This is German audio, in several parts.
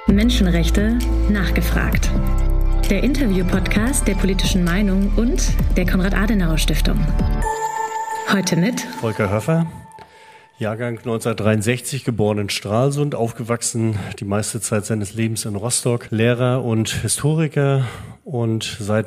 Menschenrechte nachgefragt. Der Interview-Podcast der Politischen Meinung und der Konrad-Adenauer-Stiftung. Heute mit Volker Höffer, Jahrgang 1963, geboren in Stralsund, aufgewachsen die meiste Zeit seines Lebens in Rostock, Lehrer und Historiker und seit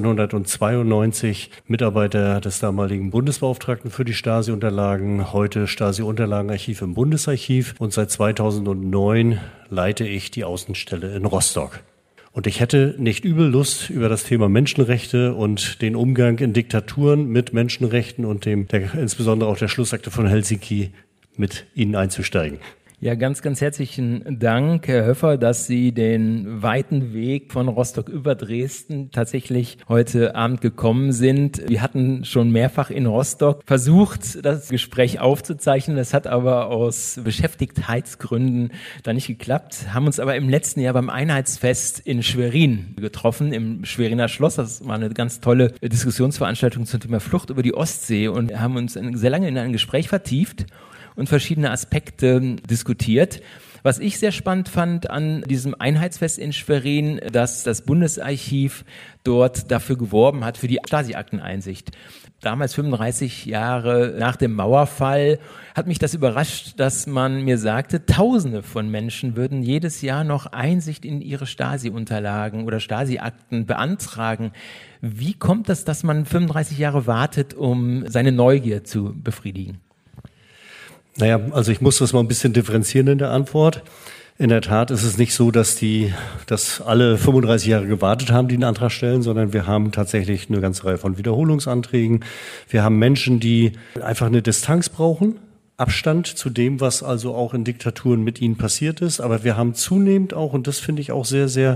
1992 Mitarbeiter des damaligen Bundesbeauftragten für die Stasi-Unterlagen, heute Stasi-Unterlagenarchiv im Bundesarchiv, und seit 2009 leite ich die Außenstelle in Rostock. Und ich hätte nicht übel Lust, über das Thema Menschenrechte und den Umgang in Diktaturen mit Menschenrechten und insbesondere auch der Schlussakte von Helsinki mit Ihnen einzusteigen. Ja, ganz, ganz herzlichen Dank, Herr Höffer, dass Sie den weiten Weg von Rostock über Dresden tatsächlich heute Abend gekommen sind. Wir hatten schon mehrfach in Rostock versucht, das Gespräch aufzuzeichnen. Das hat aber aus Beschäftigtheitsgründen da nicht geklappt. Haben uns aber im letzten Jahr beim Einheitsfest in Schwerin getroffen, im Schweriner Schloss. Das war eine ganz tolle Diskussionsveranstaltung zum Thema Flucht über die Ostsee und haben uns sehr lange in ein Gespräch vertieft und verschiedene Aspekte diskutiert. Was ich sehr spannend fand an diesem Einheitsfest in Schwerin, dass das Bundesarchiv dort dafür geworben hat, für die Stasi-Akteneinsicht. Damals 35 Jahre nach dem Mauerfall hat mich das überrascht, dass man mir sagte, Tausende von Menschen würden jedes Jahr noch Einsicht in ihre Stasi-Unterlagen oder Stasi-Akten beantragen. Wie kommt das, dass man 35 Jahre wartet, um seine Neugier zu befriedigen? Naja, also ich muss das mal ein bisschen differenzieren in der Antwort. In der Tat ist es nicht so, dass alle 35 Jahre gewartet haben, die einen Antrag stellen, sondern wir haben tatsächlich eine ganze Reihe von Wiederholungsanträgen. Wir haben Menschen, die einfach eine Distanz brauchen, Abstand zu dem, was also auch in Diktaturen mit ihnen passiert ist. Aber wir haben zunehmend auch, und das finde ich auch sehr, sehr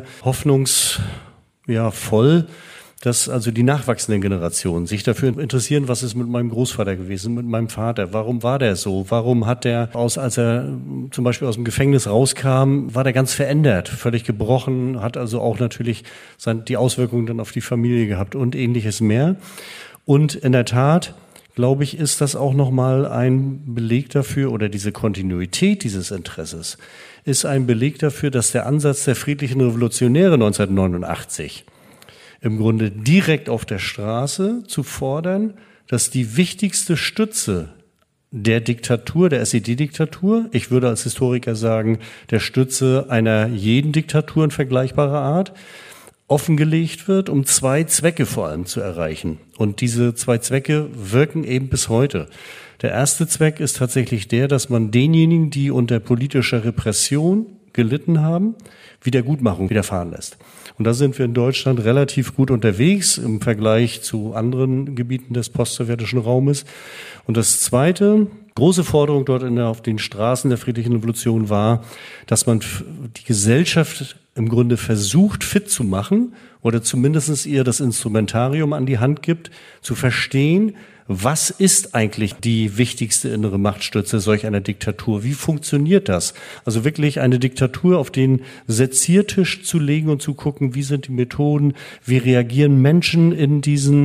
hoffnungsvoll, dass also die nachwachsenden Generationen sich dafür interessieren, was ist mit meinem Großvater gewesen, mit meinem Vater, warum war der so, warum hat der, als er zum Beispiel aus dem Gefängnis rauskam, war der ganz verändert, völlig gebrochen, hat also auch natürlich die Auswirkungen dann auf die Familie gehabt und ähnliches mehr. Und in der Tat, glaube ich, ist das auch nochmal ein Beleg dafür, oder diese Kontinuität dieses Interesses ist ein Beleg dafür, dass der Ansatz der friedlichen Revolutionäre 1989 im Grunde direkt auf der Straße zu fordern, dass die wichtigste Stütze der Diktatur, der SED-Diktatur, ich würde als Historiker sagen, der Stütze einer jeden Diktatur in vergleichbarer Art, offengelegt wird, um zwei Zwecke vor allem zu erreichen. Und diese zwei Zwecke wirken eben bis heute. Der erste Zweck ist tatsächlich der, dass man denjenigen, die unter politischer Repression gelitten haben, Wiedergutmachung widerfahren lässt. Und da sind wir in Deutschland relativ gut unterwegs im Vergleich zu anderen Gebieten des postsowjetischen Raumes. Und das zweite große Forderung dort auf den Straßen der friedlichen Revolution war, dass man die Gesellschaft im Grunde versucht, fit zu machen oder zumindest ihr das Instrumentarium an die Hand gibt, zu verstehen, was ist eigentlich die wichtigste innere Machtstütze solch einer Diktatur? Wie funktioniert das? Also wirklich eine Diktatur auf den Seziertisch zu legen und zu gucken, wie sind die Methoden, wie reagieren Menschen in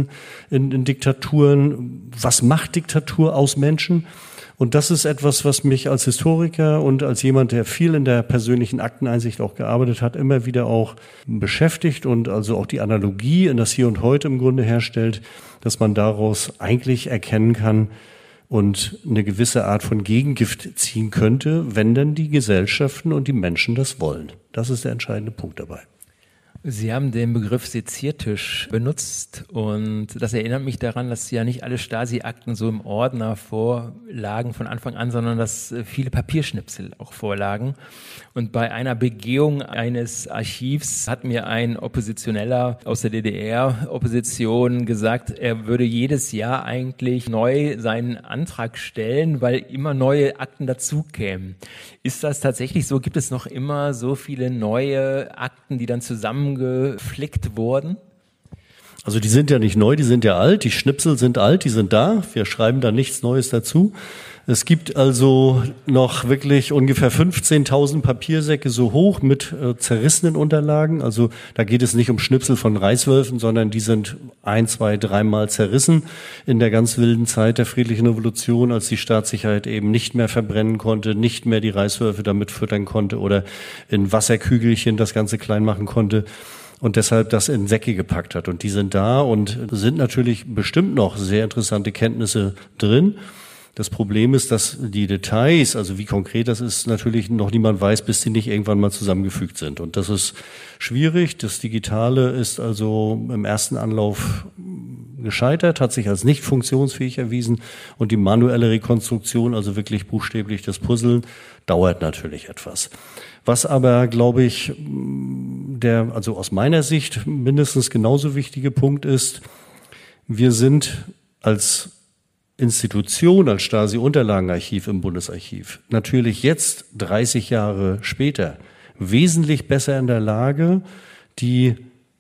Diktaturen, was macht Diktatur aus Menschen? Und das ist etwas, was mich als Historiker und als jemand, der viel in der persönlichen Akteneinsicht auch gearbeitet hat, immer wieder auch beschäftigt und also auch die Analogie in das Hier und Heute im Grunde herstellt, dass man daraus eigentlich erkennen kann und eine gewisse Art von Gegengift ziehen könnte, wenn dann die Gesellschaften und die Menschen das wollen. Das ist der entscheidende Punkt dabei. Sie haben den Begriff Seziertisch benutzt und das erinnert mich daran, dass ja nicht alle Stasi-Akten so im Ordner vorlagen von Anfang an, sondern dass viele Papierschnipsel auch vorlagen. Und bei einer Begehung eines Archivs hat mir ein Oppositioneller aus der DDR-Opposition gesagt, er würde jedes Jahr eigentlich neu seinen Antrag stellen, weil immer neue Akten dazukämen. Ist das tatsächlich so? Gibt es noch immer so viele neue Akten, die dann zusammengeflickt wurden? Also die sind ja nicht neu, die sind ja alt, die Schnipsel sind alt, die sind da, wir schreiben da nichts Neues dazu. Es gibt also noch wirklich ungefähr 15.000 Papiersäcke so hoch mit zerrissenen Unterlagen. Also da geht es nicht um Schnipsel von Reißwölfen, sondern die sind 1, 2, 3 Mal zerrissen in der ganz wilden Zeit der friedlichen Revolution, als die Staatssicherheit eben nicht mehr verbrennen konnte, nicht mehr die Reißwölfe damit füttern konnte oder in Wasserkügelchen das Ganze klein machen konnte. Und deshalb das in Säcke gepackt hat. Und die sind da und sind natürlich bestimmt noch sehr interessante Kenntnisse drin. Das Problem ist, dass die Details, also wie konkret das ist, natürlich noch niemand weiß, bis die nicht irgendwann mal zusammengefügt sind. Und das ist schwierig. Das Digitale ist also im ersten Anlauf gescheitert, hat sich als nicht funktionsfähig erwiesen. Und die manuelle Rekonstruktion, also wirklich buchstäblich das Puzzeln, dauert natürlich etwas. Was aber, glaube ich, also aus meiner Sicht mindestens genauso wichtige Punkt ist, wir sind als Institution, als Stasi-Unterlagenarchiv im Bundesarchiv natürlich jetzt, 30 Jahre später, wesentlich besser in der Lage, die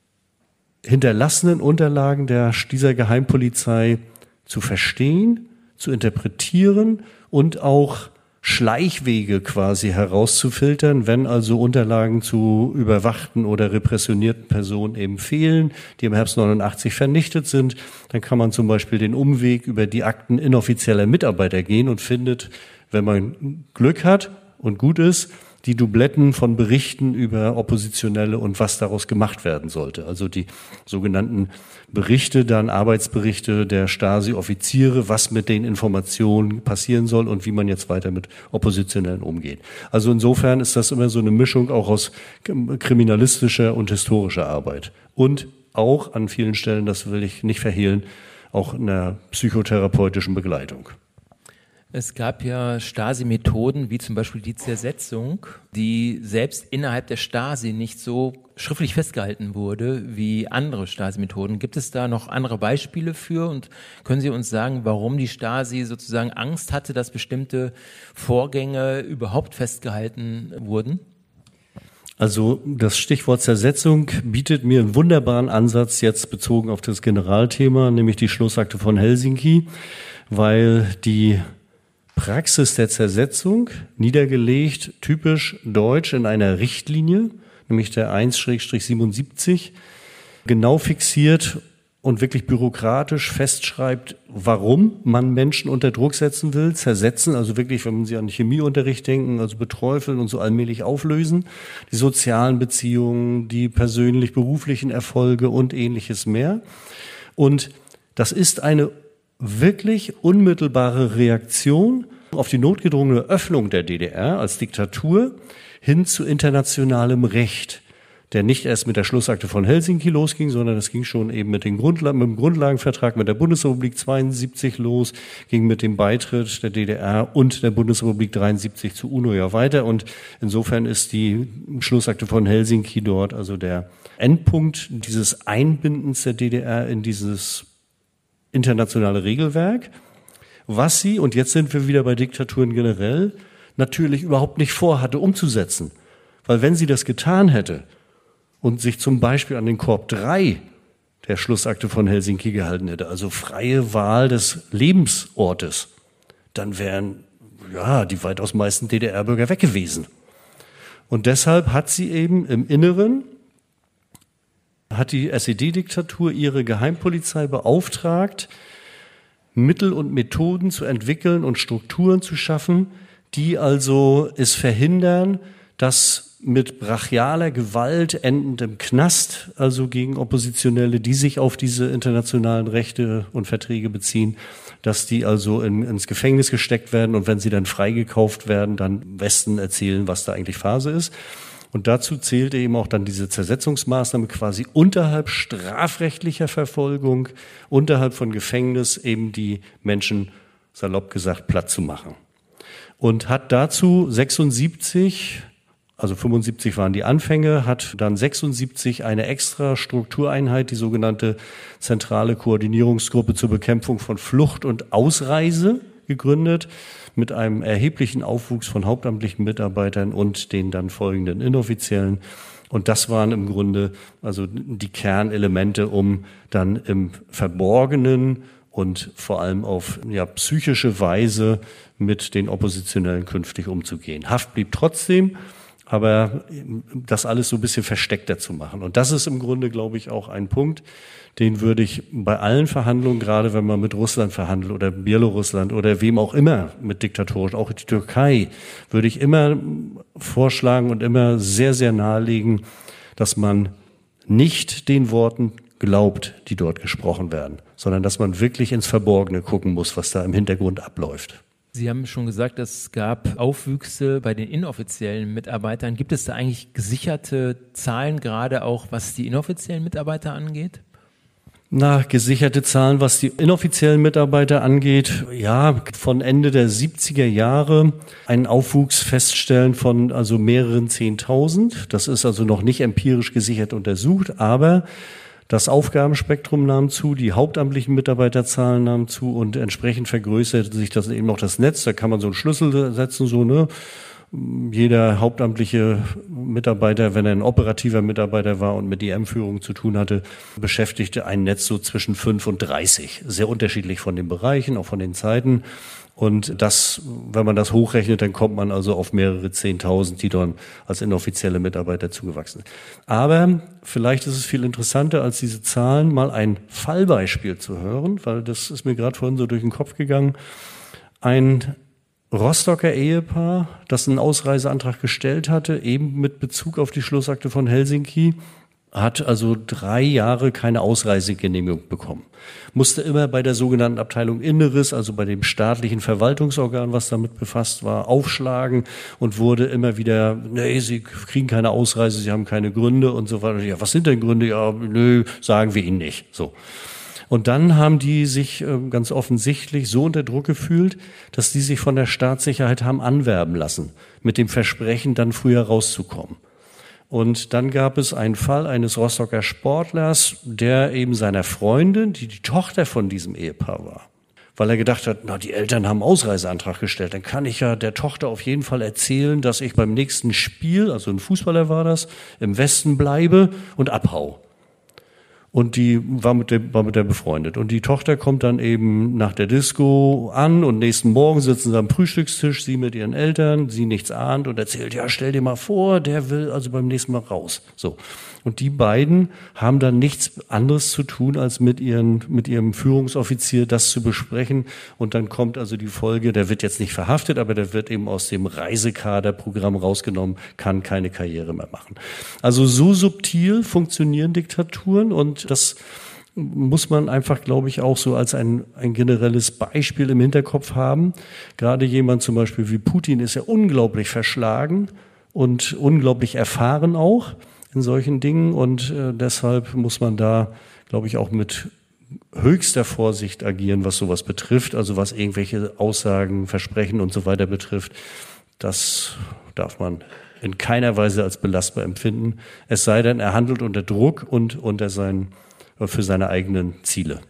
hinterlassenen Unterlagen dieser Geheimpolizei zu verstehen, zu interpretieren und auch Schleichwege quasi herauszufiltern, wenn also Unterlagen zu überwachten oder repressionierten Personen eben fehlen, die im Herbst 89 vernichtet sind. Dann kann man zum Beispiel den Umweg über die Akten inoffizieller Mitarbeiter gehen und findet, wenn man Glück hat und gut ist, die Dubletten von Berichten über Oppositionelle und was daraus gemacht werden sollte. Also die sogenannten Berichte, dann Arbeitsberichte der Stasi-Offiziere, was mit den Informationen passieren soll und wie man jetzt weiter mit Oppositionellen umgeht. Also insofern ist das immer so eine Mischung auch aus kriminalistischer und historischer Arbeit. Und auch an vielen Stellen, das will ich nicht verhehlen, auch einer psychotherapeutischen Begleitung. Es gab ja Stasi-Methoden, wie zum Beispiel die Zersetzung, die selbst innerhalb der Stasi nicht so schriftlich festgehalten wurde wie andere Stasi-Methoden. Gibt es da noch andere Beispiele für und können Sie uns sagen, warum die Stasi sozusagen Angst hatte, dass bestimmte Vorgänge überhaupt festgehalten wurden? Also das Stichwort Zersetzung bietet mir einen wunderbaren Ansatz jetzt bezogen auf das Generalthema, nämlich die Schlussakte von Helsinki, weil die Praxis der Zersetzung, niedergelegt, typisch deutsch in einer Richtlinie, nämlich der 1/77, genau fixiert und wirklich bürokratisch festschreibt, warum man Menschen unter Druck setzen will, zersetzen, also wirklich, wenn Sie an Chemieunterricht denken, also beträufeln und so allmählich auflösen, die sozialen Beziehungen, die persönlich-beruflichen Erfolge und ähnliches mehr. Und das ist eine wirklich unmittelbare Reaktion auf die notgedrungene Öffnung der DDR als Diktatur hin zu internationalem Recht, der nicht erst mit der Schlussakte von Helsinki losging, sondern es ging schon eben mit dem Grundlagenvertrag mit der Bundesrepublik 72 los, ging mit dem Beitritt der DDR und der Bundesrepublik 73 zu UNO ja weiter. Und insofern ist die Schlussakte von Helsinki dort also der Endpunkt dieses Einbindens der DDR in dieses internationale Regelwerk, was sie, und jetzt sind wir wieder bei Diktaturen generell, natürlich überhaupt nicht vorhatte umzusetzen. Weil wenn sie das getan hätte und sich zum Beispiel an den Korb 3 der Schlussakte von Helsinki gehalten hätte, also freie Wahl des Lebensortes, dann wären die weitaus meisten DDR-Bürger weg gewesen. Und deshalb hat sie eben im Inneren, hat die SED-Diktatur ihre Geheimpolizei beauftragt, Mittel und Methoden zu entwickeln und Strukturen zu schaffen, die also es verhindern, dass mit brachialer Gewalt endend im Knast, also gegen Oppositionelle, die sich auf diese internationalen Rechte und Verträge beziehen, dass die also ins Gefängnis gesteckt werden und wenn sie dann freigekauft werden, dann im Westen erzählen, was da eigentlich Phase ist. Und dazu zählte eben auch dann diese Zersetzungsmaßnahme quasi unterhalb strafrechtlicher Verfolgung, unterhalb von Gefängnis eben die Menschen, salopp gesagt, platt zu machen. Und hat dazu 76, also 75 waren die Anfänge, hat dann 76 eine extra Struktureinheit, die sogenannte Zentrale Koordinierungsgruppe zur Bekämpfung von Flucht und Ausreise gegründet, mit einem erheblichen Aufwuchs von hauptamtlichen Mitarbeitern und den dann folgenden Inoffiziellen. Und das waren im Grunde also die Kernelemente, um dann im Verborgenen und vor allem auf psychische Weise mit den Oppositionellen künftig umzugehen. Haft blieb trotzdem, aber das alles so ein bisschen versteckter zu machen. Und das ist im Grunde, glaube ich, auch ein Punkt, den würde ich bei allen Verhandlungen, gerade wenn man mit Russland verhandelt oder Belarus oder wem auch immer mit diktatorisch, auch die Türkei, würde ich immer vorschlagen und immer sehr, sehr nahelegen, dass man nicht den Worten glaubt, die dort gesprochen werden, sondern dass man wirklich ins Verborgene gucken muss, was da im Hintergrund abläuft. Sie haben schon gesagt, es gab Aufwüchse bei den inoffiziellen Mitarbeitern. Gibt es da eigentlich gesicherte Zahlen, gerade auch was die inoffiziellen Mitarbeiter angeht? Gesicherte Zahlen, was die inoffiziellen Mitarbeiter angeht, ja, von Ende der 70er Jahre einen Aufwuchs feststellen von also mehreren 10.000. Das ist also noch nicht empirisch gesichert untersucht, aber das Aufgabenspektrum nahm zu, die hauptamtlichen Mitarbeiterzahlen nahmen zu und entsprechend vergrößerte sich das eben noch das Netz. Da kann man so einen Schlüssel setzen, jeder hauptamtliche Mitarbeiter, wenn er ein operativer Mitarbeiter war und mit EM-Führung zu tun hatte, beschäftigte ein Netz so zwischen 5 und 30. Sehr unterschiedlich von den Bereichen, auch von den Zeiten. Und das, wenn man das hochrechnet, dann kommt man also auf mehrere 10.000, die dann als inoffizielle Mitarbeiter zugewachsen sind. Aber vielleicht ist es viel interessanter, als diese Zahlen, mal ein Fallbeispiel zu hören, weil das ist mir gerade vorhin so durch den Kopf gegangen. Ein Rostocker Ehepaar, das einen Ausreiseantrag gestellt hatte, eben mit Bezug auf die Schlussakte von Helsinki, hat also 3 Jahre keine Ausreisegenehmigung bekommen. Musste immer bei der sogenannten Abteilung Inneres, also bei dem staatlichen Verwaltungsorgan, was damit befasst war, aufschlagen und wurde immer wieder, Sie kriegen keine Ausreise, Sie haben keine Gründe und so weiter. Ja, was sind denn Gründe? Ja, sagen wir Ihnen nicht. So. Und dann haben die sich ganz offensichtlich so unter Druck gefühlt, dass die sich von der Staatssicherheit haben anwerben lassen, mit dem Versprechen, dann früher rauszukommen. Und dann gab es einen Fall eines Rostocker Sportlers, der eben seiner Freundin, die Tochter von diesem Ehepaar war, weil er gedacht hat, die Eltern haben einen Ausreiseantrag gestellt, dann kann ich ja der Tochter auf jeden Fall erzählen, dass ich beim nächsten Spiel, also ein Fußballer war das, im Westen bleibe und abhau. Und die war mit der befreundet. Und die Tochter kommt dann eben nach der Disco an und nächsten Morgen sitzen sie am Frühstückstisch, sie mit ihren Eltern, sie nichts ahnt und erzählt, ja, stell dir mal vor, der will also beim nächsten Mal raus. So. Und die beiden haben dann nichts anderes zu tun, als mit ihrem Führungsoffizier das zu besprechen. Und dann kommt also die Folge, der wird jetzt nicht verhaftet, aber der wird eben aus dem Reisekaderprogramm rausgenommen, kann keine Karriere mehr machen. Also so subtil funktionieren Diktaturen und das muss man einfach, glaube ich, auch so als ein generelles Beispiel im Hinterkopf haben. Gerade jemand zum Beispiel wie Putin ist ja unglaublich verschlagen und unglaublich erfahren auch in solchen Dingen und deshalb muss man da, glaube ich, auch mit höchster Vorsicht agieren, was sowas betrifft, also was irgendwelche Aussagen, Versprechen und so weiter betrifft. Das darf man in keiner Weise als belastbar empfinden, es sei denn, er handelt unter Druck und für seine eigenen Ziele.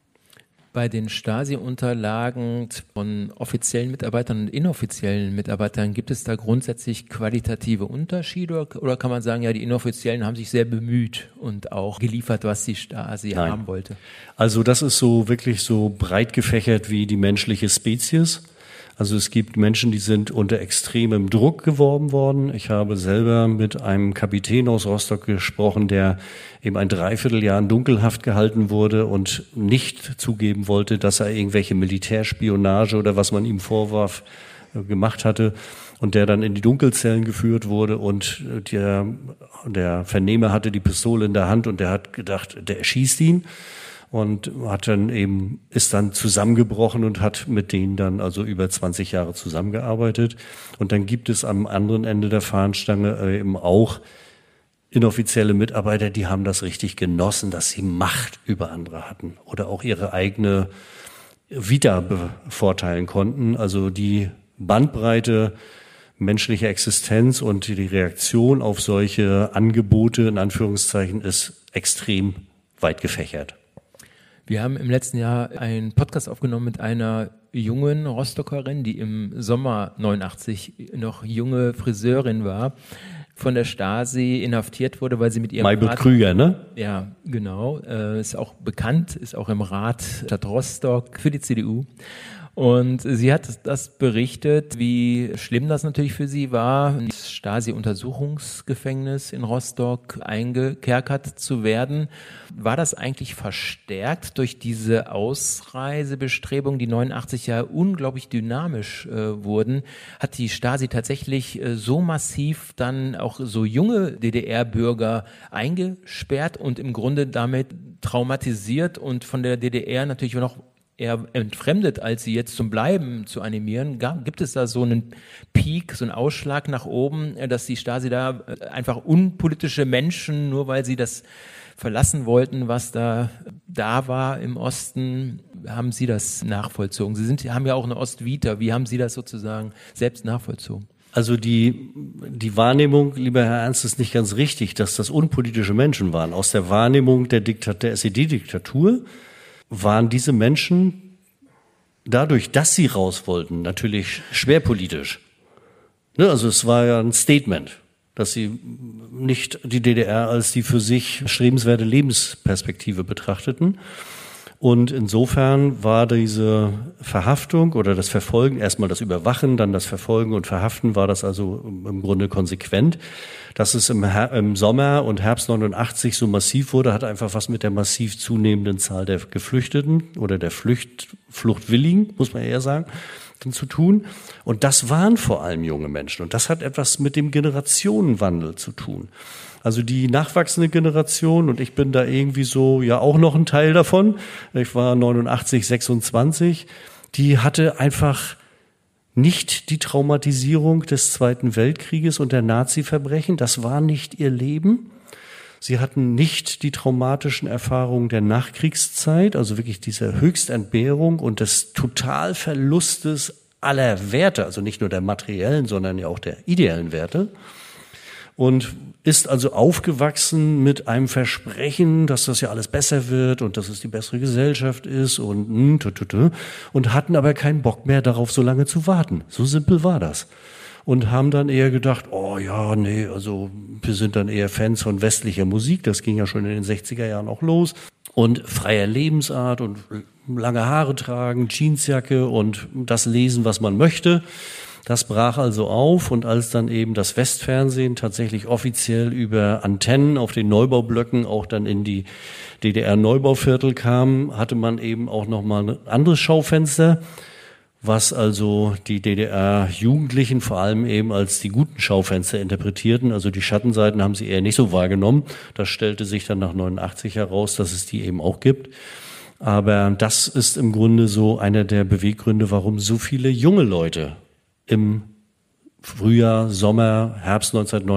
Bei den Stasi-Unterlagen von offiziellen Mitarbeitern und inoffiziellen Mitarbeitern, gibt es da grundsätzlich qualitative Unterschiede oder kann man sagen, ja, die Inoffiziellen haben sich sehr bemüht und auch geliefert, was die Stasi haben wollte? Also das ist so wirklich so breit gefächert wie die menschliche Spezies. Also es gibt Menschen, die sind unter extremem Druck geworben worden. Ich habe selber mit einem Kapitän aus Rostock gesprochen, der eben ein Dreivierteljahr in Dunkelhaft gehalten wurde und nicht zugeben wollte, dass er irgendwelche Militärspionage oder was man ihm vorwarf, gemacht hatte. Und der dann in die Dunkelzellen geführt wurde und der Vernehmer hatte die Pistole in der Hand und der hat gedacht, der erschießt ihn. Und ist dann zusammengebrochen und hat mit denen dann also über 20 Jahre zusammengearbeitet. Und dann gibt es am anderen Ende der Fahnenstange eben auch inoffizielle Mitarbeiter, die haben das richtig genossen, dass sie Macht über andere hatten oder auch ihre eigene Vita bevorteilen konnten. Also die Bandbreite menschlicher Existenz und die Reaktion auf solche Angebote in Anführungszeichen ist extrem weit gefächert. Wir haben im letzten Jahr einen Podcast aufgenommen mit einer jungen Rostockerin, die im Sommer 89 noch junge Friseurin war. von der Stasi inhaftiert wurde, weil sie mit ihrem Maybrit Krüger, ne? Ja, genau. Ist auch bekannt, ist auch im Rat Stadt Rostock für die CDU. Und sie hat das berichtet, wie schlimm das natürlich für sie war, ins Stasi-Untersuchungsgefängnis in Rostock eingekerkert zu werden. War das eigentlich verstärkt durch diese Ausreisebestrebungen, die 89 ja unglaublich dynamisch wurden? Hat die Stasi tatsächlich so massiv dann auch so junge DDR-Bürger eingesperrt und im Grunde damit traumatisiert und von der DDR natürlich noch eher entfremdet, als sie jetzt zum Bleiben zu animieren? Gibt es da so einen Peak, so einen Ausschlag nach oben, dass die Stasi da einfach unpolitische Menschen, nur weil sie das verlassen wollten, was da war im Osten, haben Sie das nachvollzogen? Sie haben ja auch eine Ostvita. Wie haben Sie das sozusagen selbst nachvollzogen? Also die Wahrnehmung, lieber Herr Ernst, ist nicht ganz richtig, dass das unpolitische Menschen waren. Aus der Wahrnehmung der SED-Diktatur waren diese Menschen dadurch, dass sie raus wollten, natürlich schwer politisch. Ne, also es war ja ein Statement, dass sie nicht die DDR als die für sich strebenswerte Lebensperspektive betrachteten. Und insofern war diese Verhaftung oder das Verfolgen, erstmal das Überwachen, dann das Verfolgen und Verhaften, war das also im Grunde konsequent. Dass es im Sommer und Herbst 89 so massiv wurde, hat einfach was mit der massiv zunehmenden Zahl der Geflüchteten oder der Fluchtwilligen, muss man eher sagen, zu tun. Und das waren vor allem junge Menschen. Und das hat etwas mit dem Generationenwandel zu tun. Also die nachwachsende Generation, und ich bin da irgendwie so ja auch noch ein Teil davon, ich war 89, 26, die hatte einfach nicht die Traumatisierung des Zweiten Weltkrieges und der Nazi-Verbrechen, das war nicht ihr Leben. Sie hatten nicht die traumatischen Erfahrungen der Nachkriegszeit, also wirklich diese Höchstentbehrung und des Totalverlustes aller Werte, also nicht nur der materiellen, sondern ja auch der ideellen Werte. Und ist also aufgewachsen mit einem Versprechen, dass das ja alles besser wird und dass es die bessere Gesellschaft ist und hatten aber keinen Bock mehr darauf, so lange zu warten. So simpel war das. Und haben dann eher gedacht, oh ja, nee, also wir sind dann eher Fans von westlicher Musik, das ging ja schon in den 60er Jahren auch los. Und freier Lebensart und lange Haare tragen, Jeansjacke und das lesen, was man möchte. Das brach also auf, und als dann eben das Westfernsehen tatsächlich offiziell über Antennen auf den Neubaublöcken auch dann in die DDR-Neubauviertel kam, hatte man eben auch nochmal ein anderes Schaufenster, was also die DDR-Jugendlichen vor allem eben als die guten Schaufenster interpretierten. Also die Schattenseiten haben sie eher nicht so wahrgenommen. Das stellte sich dann nach 89 heraus, dass es die eben auch gibt. Aber das ist im Grunde so einer der Beweggründe, warum so viele junge Leute im Frühjahr, Sommer, Herbst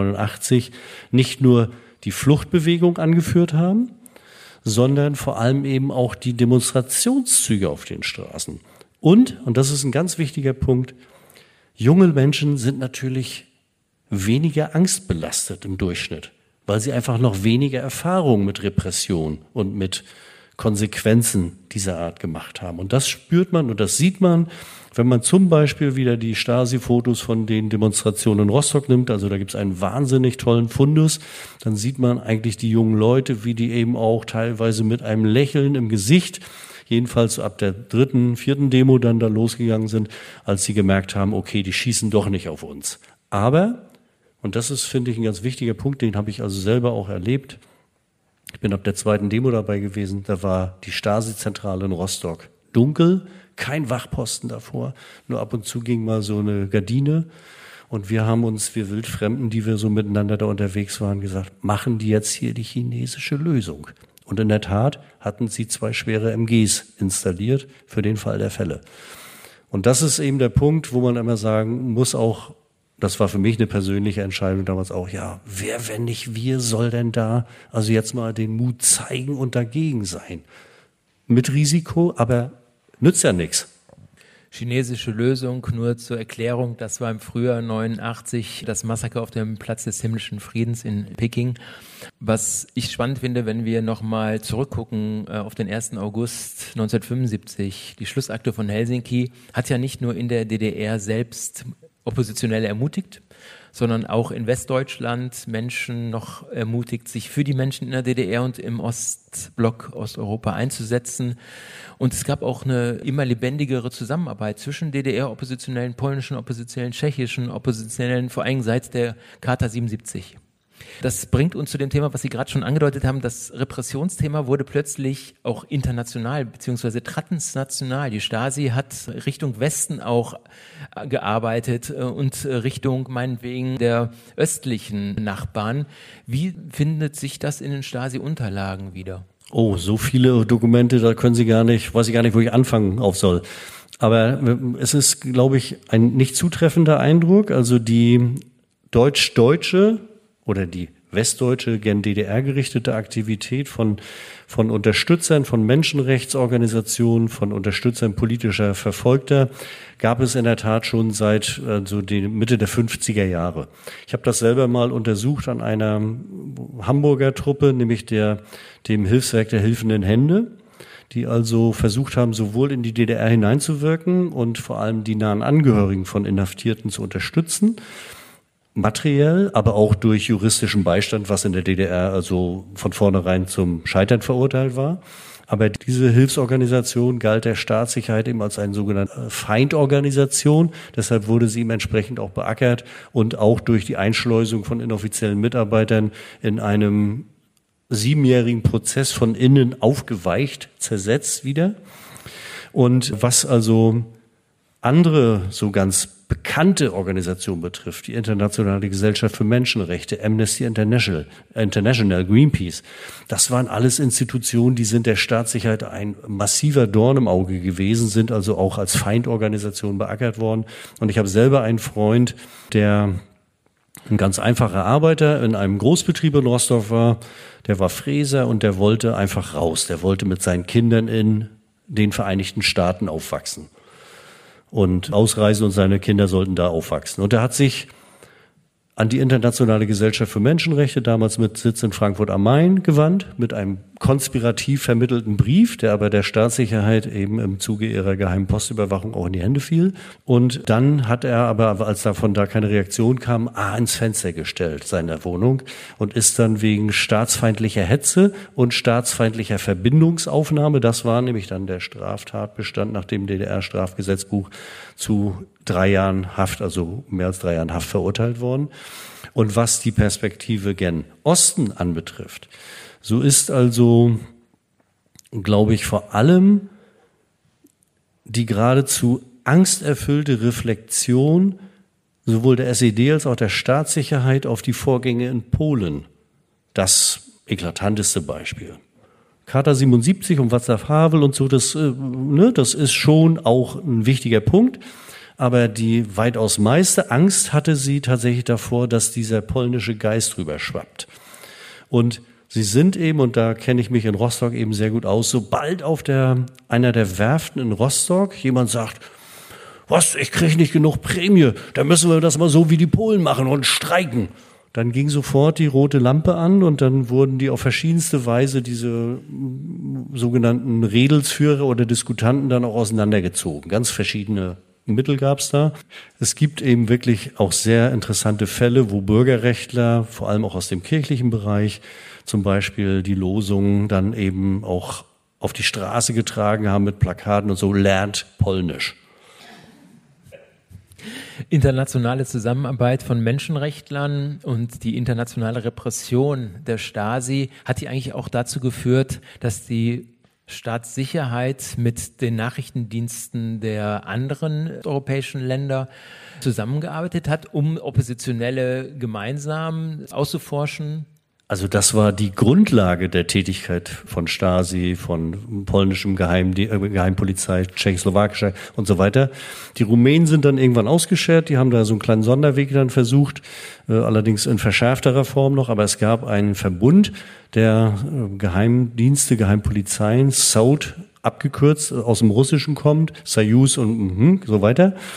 1989 nicht nur die Fluchtbewegung angeführt haben, sondern vor allem eben auch die Demonstrationszüge auf den Straßen. Und das ist ein ganz wichtiger Punkt, junge Menschen sind natürlich weniger angstbelastet im Durchschnitt, weil sie einfach noch weniger Erfahrung mit Repression und mit Konsequenzen dieser Art gemacht haben. Und das spürt man und das sieht man, wenn man zum Beispiel wieder die Stasi-Fotos von den Demonstrationen in Rostock nimmt, also da gibt es einen wahnsinnig tollen Fundus, dann sieht man eigentlich die jungen Leute, wie die eben auch teilweise mit einem Lächeln im Gesicht, jedenfalls so ab der 3., 4. Demo dann da losgegangen sind, als sie gemerkt haben, okay, die schießen doch nicht auf uns. Aber, und das ist, finde ich, ein ganz wichtiger Punkt, den habe ich also selber auch erlebt, ich bin ab der 2. Demo dabei gewesen, da war die Stasi-Zentrale in Rostock dunkel, kein Wachposten davor, nur ab und zu ging mal so eine Gardine, und wir haben uns, wir Wildfremden, die wir so miteinander da unterwegs waren, gesagt, machen die jetzt hier die chinesische Lösung. Und in der Tat hatten sie 2 schwere MGs installiert für den Fall der Fälle. Und das ist eben der Punkt, wo man immer sagen muss, auch, das war für mich eine persönliche Entscheidung damals auch, ja, wer, wenn nicht wir, soll denn da also jetzt mal den Mut zeigen und dagegen sein? Mit Risiko, aber nützt ja nichts. Chinesische Lösung, nur zur Erklärung, das war im Frühjahr 89 das Massaker auf dem Platz des himmlischen Friedens in Peking. Was ich spannend finde, wenn wir nochmal zurückgucken auf den 1. August 1975, die Schlussakte von Helsinki hat ja nicht nur in der DDR selbst Oppositionelle ermutigt, sondern auch in Westdeutschland Menschen noch ermutigt, sich für die Menschen in der DDR und im Ostblock Osteuropa einzusetzen. Und es gab auch eine immer lebendigere Zusammenarbeit zwischen DDR-Oppositionellen, polnischen Oppositionellen, tschechischen Oppositionellen, vor allem seit der Charta 77. Das bringt uns zu dem Thema, was Sie gerade schon angedeutet haben. Das Repressionsthema wurde plötzlich auch international bzw. transnational. Die Stasi hat Richtung Westen auch gearbeitet und Richtung meinetwegen der östlichen Nachbarn. Wie findet sich das in den Stasi-Unterlagen wieder? Oh, so viele Dokumente, da können Sie weiß ich gar nicht, wo ich anfangen auf soll. Aber es ist, glaube ich, ein nicht zutreffender Eindruck. Also die deutsch-deutsche oder die westdeutsche, gen DDR gerichtete Aktivität von Unterstützern, von Menschenrechtsorganisationen, von Unterstützern politischer Verfolgter gab es in der Tat schon seit die Mitte der 50er Jahre. Ich habe das selber mal untersucht an einer Hamburger Truppe, nämlich dem Hilfswerk der Hilfenden Hände, die also versucht haben, sowohl in die DDR hineinzuwirken und vor allem die nahen Angehörigen von Inhaftierten zu unterstützen, materiell, aber auch durch juristischen Beistand, was in der DDR also von vornherein zum Scheitern verurteilt war. Aber diese Hilfsorganisation galt der Staatssicherheit eben als eine sogenannte Feindorganisation. Deshalb wurde sie ihm entsprechend auch beackert und auch durch die Einschleusung von inoffiziellen Mitarbeitern in einem 7-jährigen Prozess von innen aufgeweicht, zersetzt wieder. Und was also andere so ganz bekannte Organisationen betrifft, die Internationale Gesellschaft für Menschenrechte, Amnesty International, Greenpeace, das waren alles Institutionen, die sind der Staatssicherheit ein massiver Dorn im Auge gewesen, sind also auch als Feindorganisation beackert worden. Und ich habe selber einen Freund, der ein ganz einfacher Arbeiter in einem Großbetrieb in Rostock war, der war Fräser und der wollte einfach raus. Der wollte mit seinen Kindern in den Vereinigten Staaten aufwachsen und ausreisen und seine Kinder sollten da aufwachsen. Und er hat sich an die Internationale Gesellschaft für Menschenrechte, damals mit Sitz in Frankfurt am Main, gewandt, mit einem konspirativ vermittelten Brief, der aber der Staatssicherheit eben im Zuge ihrer geheimen Postüberwachung auch in die Hände fiel. Und dann hat er aber, als davon da keine Reaktion kam, ins Fenster gestellt seiner Wohnung und ist dann wegen staatsfeindlicher Hetze und staatsfeindlicher Verbindungsaufnahme, das war nämlich dann der Straftatbestand nach dem DDR-Strafgesetzbuch, zu 3 Jahren Haft, also mehr als 3 Jahren Haft verurteilt worden. Und was die Perspektive gen Osten anbetrifft, so ist also, glaube ich, vor allem die geradezu angsterfüllte Reflexion sowohl der SED als auch der Staatssicherheit auf die Vorgänge in Polen das eklatanteste Beispiel. Charta 77 und Václav Havel und so, das ist schon auch ein wichtiger Punkt. Aber die weitaus meiste Angst hatte sie tatsächlich davor, dass dieser polnische Geist rüber schwappt. Und sie sind eben, und da kenne ich mich in Rostock eben sehr gut aus, sobald auf einer der Werften in Rostock jemand sagt, was, ich kriege nicht genug Prämie, da müssen wir das mal so wie die Polen machen und streiken. Dann ging sofort die rote Lampe an und dann wurden die auf verschiedenste Weise, diese sogenannten Redelsführer oder Diskutanten, dann auch auseinandergezogen. Ganz verschiedene Mittel gab es da. Es gibt eben wirklich auch sehr interessante Fälle, wo Bürgerrechtler, vor allem auch aus dem kirchlichen Bereich, zum Beispiel die Losungen dann eben auch auf die Straße getragen haben mit Plakaten und so, lernt Polnisch. Internationale Zusammenarbeit von Menschenrechtlern und die internationale Repression der Stasi, hat die eigentlich auch dazu geführt, dass die Staatssicherheit mit den Nachrichtendiensten der anderen europäischen Länder zusammengearbeitet hat, um Oppositionelle gemeinsam auszuforschen? Also das war die Grundlage der Tätigkeit von Stasi, von polnischem Geheimpolizei, tschechoslowakischer und so weiter. Die Rumänen sind dann irgendwann ausgeschert, die haben da so einen kleinen Sonderweg dann versucht, allerdings in verschärfterer Form noch, aber es gab einen Verbund der Geheimdienste, Geheimpolizeien, SAUD abgekürzt, aus dem Russischen kommt, Soyuz und so weiter.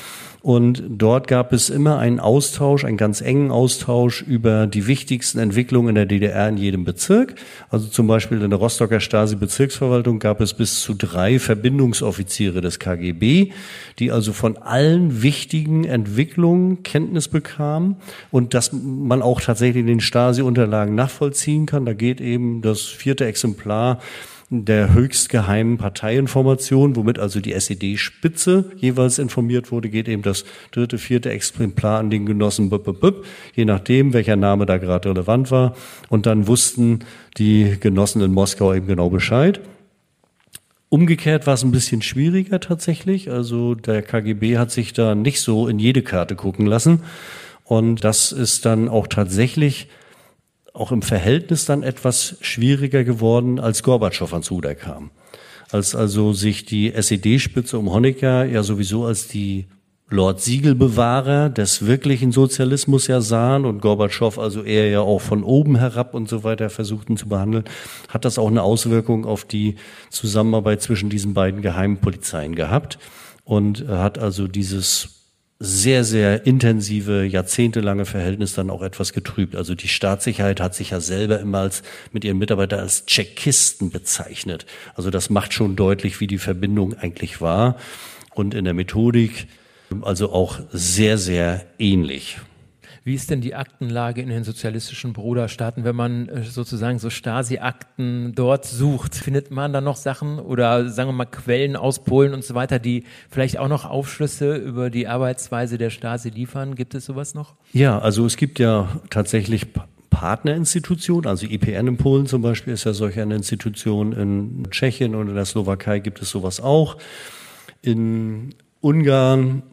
Und dort gab es immer einen Austausch, einen ganz engen Austausch über die wichtigsten Entwicklungen in der DDR in jedem Bezirk. Also zum Beispiel in der Rostocker Stasi-Bezirksverwaltung gab es bis zu 3 Verbindungsoffiziere des KGB, die also von allen wichtigen Entwicklungen Kenntnis bekamen und dass man auch tatsächlich in den Stasi-Unterlagen nachvollziehen kann. Da geht eben das 4. Exemplar der höchstgeheimen Parteiinformation, womit also die SED-Spitze jeweils informiert wurde, geht eben das 3., 4. Exemplar an den Genossen, je nachdem, welcher Name da gerade relevant war. Und dann wussten die Genossen in Moskau eben genau Bescheid. Umgekehrt war es ein bisschen schwieriger tatsächlich. Also der KGB hat sich da nicht so in jede Karte gucken lassen. Und das ist dann auch tatsächlich auch im Verhältnis dann etwas schwieriger geworden, als Gorbatschow ans Ruder kam. Als also sich die SED-Spitze um Honecker ja sowieso als die Lord-Siegel-Bewahrer des wirklichen Sozialismus ja sahen und Gorbatschow also eher ja auch von oben herab und so weiter versuchten zu behandeln, hat das auch eine Auswirkung auf die Zusammenarbeit zwischen diesen beiden geheimen Polizeien gehabt und hat also dieses sehr, sehr intensive, jahrzehntelange Verhältnis dann auch etwas getrübt. Also die Staatssicherheit hat sich ja selber immer mit ihren Mitarbeitern als Tschekisten bezeichnet. Also das macht schon deutlich, wie die Verbindung eigentlich war. Und in der Methodik also auch sehr, sehr ähnlich. Wie ist denn die Aktenlage in den sozialistischen Bruderstaaten, wenn man sozusagen so Stasi-Akten dort sucht? Findet man da noch Sachen oder sagen wir mal Quellen aus Polen und so weiter, die vielleicht auch noch Aufschlüsse über die Arbeitsweise der Stasi liefern? Gibt es sowas noch? Ja, also es gibt ja tatsächlich Partnerinstitutionen, also IPN in Polen zum Beispiel ist ja solch eine Institution, in Tschechien und in der Slowakei gibt es sowas auch, in Ungarn,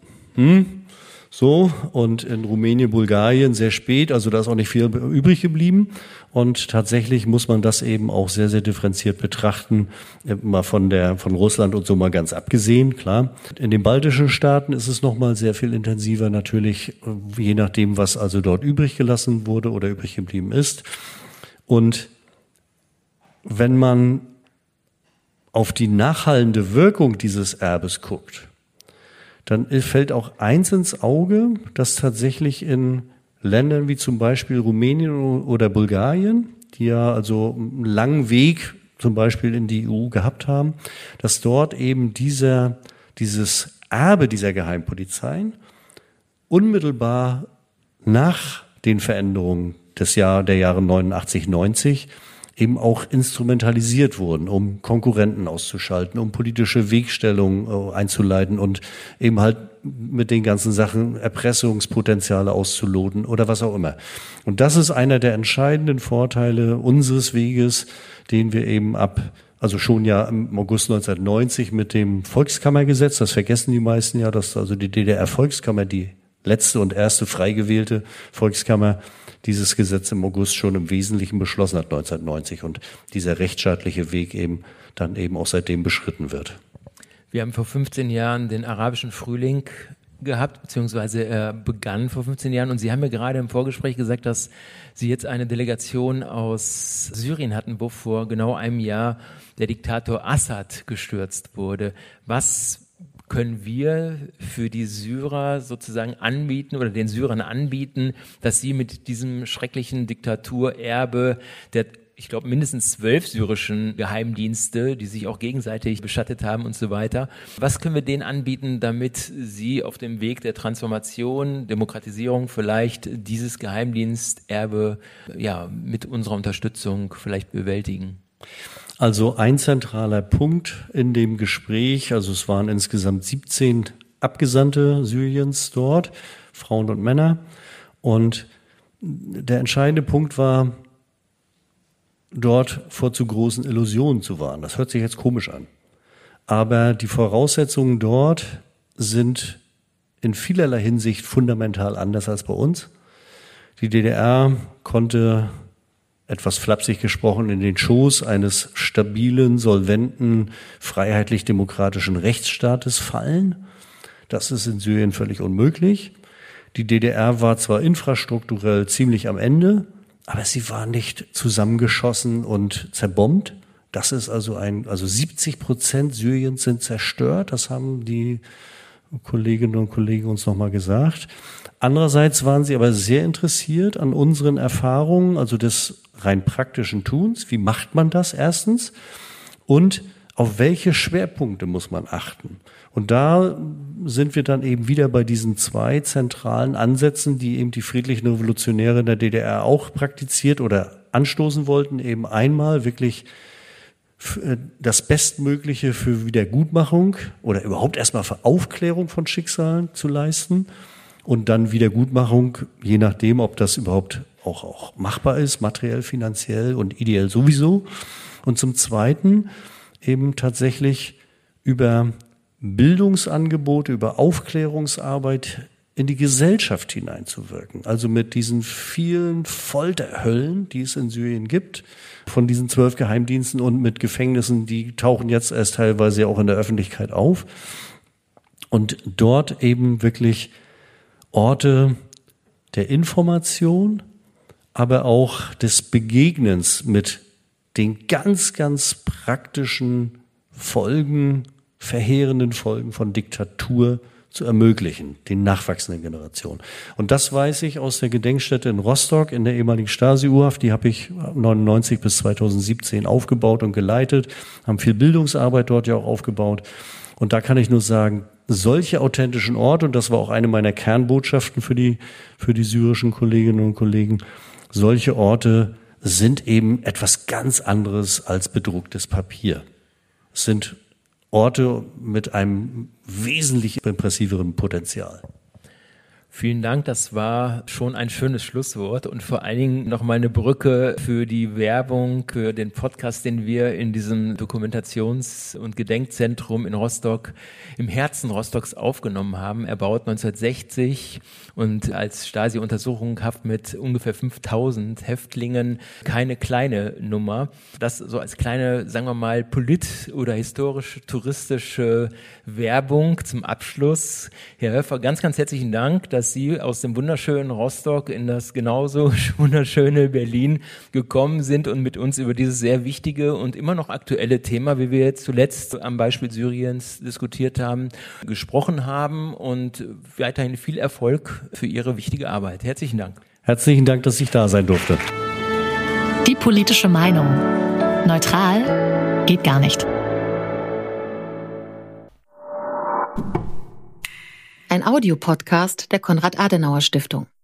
so, und in Rumänien, Bulgarien sehr spät, also da ist auch nicht viel übrig geblieben. Und tatsächlich muss man das eben auch sehr, sehr differenziert betrachten, mal von Russland und so mal ganz abgesehen, klar. In den baltischen Staaten ist es nochmal sehr viel intensiver natürlich, je nachdem, was also dort übrig gelassen wurde oder übrig geblieben ist. Und wenn man auf die nachhallende Wirkung dieses Erbes guckt, dann fällt auch eins ins Auge, dass tatsächlich in Ländern wie zum Beispiel Rumänien oder Bulgarien, die ja also einen langen Weg zum Beispiel in die EU gehabt haben, dass dort eben dieses Erbe dieser Geheimpolizeien unmittelbar nach den Veränderungen der Jahre 89, 90 eben auch instrumentalisiert wurden, um Konkurrenten auszuschalten, um politische Wegstellungen einzuleiten und eben halt mit den ganzen Sachen Erpressungspotenziale auszuloten oder was auch immer. Und das ist einer der entscheidenden Vorteile unseres Weges, den wir eben also schon ja im August 1990 mit dem Volkskammergesetz, das vergessen die meisten ja, dass also die DDR-Volkskammer, die letzte und erste frei gewählte Volkskammer, dieses Gesetz im August schon im Wesentlichen beschlossen hat 1990 und dieser rechtsstaatliche Weg eben dann eben auch seitdem beschritten wird. Wir haben vor 15 Jahren den arabischen Frühling gehabt, beziehungsweise er begann vor 15 Jahren und Sie haben mir gerade im Vorgespräch gesagt, dass Sie jetzt eine Delegation aus Syrien hatten, wo vor genau einem Jahr der Diktator Assad gestürzt wurde. Was können wir für die Syrer sozusagen anbieten oder den Syrern anbieten, dass sie mit diesem schrecklichen Diktaturerbe der, ich glaube, mindestens 12 syrischen Geheimdienste, die sich auch gegenseitig beschattet haben und so weiter. Was können wir denen anbieten, damit sie auf dem Weg der Transformation, Demokratisierung vielleicht dieses Geheimdiensterbe ja mit unserer Unterstützung vielleicht bewältigen? Also ein zentraler Punkt in dem Gespräch, also es waren insgesamt 17 Abgesandte Syriens dort, Frauen und Männer. Und der entscheidende Punkt war, dort vor zu großen Illusionen zu warnen. Das hört sich jetzt komisch an. Aber die Voraussetzungen dort sind in vielerlei Hinsicht fundamental anders als bei uns. Die DDR konnte, etwas flapsig gesprochen, in den Schoß eines stabilen, solventen, freiheitlich-demokratischen Rechtsstaates fallen. Das ist in Syrien völlig unmöglich. Die DDR war zwar infrastrukturell ziemlich am Ende, aber sie war nicht zusammengeschossen und zerbombt. Das ist also 70% Syriens sind zerstört. Das haben die Kolleginnen und Kollegen uns nochmal gesagt. Andererseits waren sie aber sehr interessiert an unseren Erfahrungen, also des rein praktischen Tuns. Wie macht man das erstens? Und auf welche Schwerpunkte muss man achten? Und da sind wir dann eben wieder bei diesen 2 zentralen Ansätzen, die eben die friedlichen Revolutionäre in der DDR auch praktiziert oder anstoßen wollten. Eben einmal wirklich das Bestmögliche für Wiedergutmachung oder überhaupt erstmal für Aufklärung von Schicksalen zu leisten und dann Wiedergutmachung, je nachdem, ob das überhaupt auch machbar ist, materiell, finanziell und ideell sowieso. Und zum Zweiten eben tatsächlich über Bildungsangebote, über Aufklärungsarbeit in die Gesellschaft hineinzuwirken. Also mit diesen vielen Folterhöllen, die es in Syrien gibt, von diesen 12 Geheimdiensten und mit Gefängnissen, die tauchen jetzt erst teilweise auch in der Öffentlichkeit auf. Und dort eben wirklich Orte der Information, aber auch des Begegnens mit den ganz, ganz praktischen Folgen, verheerenden Folgen von Diktatur zu ermöglichen, den nachwachsenden Generationen. Und das weiß ich aus der Gedenkstätte in Rostock in der ehemaligen Stasi-U-Haft. Die habe ich 1999 bis 2017 aufgebaut und geleitet, haben viel Bildungsarbeit dort ja auch aufgebaut. Und da kann ich nur sagen, solche authentischen Orte, und das war auch eine meiner Kernbotschaften für die syrischen Kolleginnen und Kollegen, solche Orte sind eben etwas ganz anderes als bedrucktes Papier. Es sind Orte mit einem wesentlich impressiveren Potenzial. Vielen Dank, das war schon ein schönes Schlusswort und vor allen Dingen nochmal eine Brücke für die Werbung, für den Podcast, den wir in diesem Dokumentations- und Gedenkzentrum in Rostock, im Herzen Rostocks aufgenommen haben, erbaut 1960 und als Stasi-Untersuchungshaft mit ungefähr 5000 Häftlingen, keine kleine Nummer. Das so als kleine, sagen wir mal, oder historische, touristische Werbung zum Abschluss. Herr Höfer, ganz, ganz herzlichen Dank, dass Sie aus dem wunderschönen Rostock in das genauso wunderschöne Berlin gekommen sind und mit uns über dieses sehr wichtige und immer noch aktuelle Thema, wie wir jetzt zuletzt am Beispiel Syriens diskutiert haben, gesprochen haben und weiterhin viel Erfolg für Ihre wichtige Arbeit. Herzlichen Dank. Herzlichen Dank, dass ich da sein durfte. Die politische Meinung. Neutral geht gar nicht. Ein Audiopodcast der Konrad-Adenauer-Stiftung.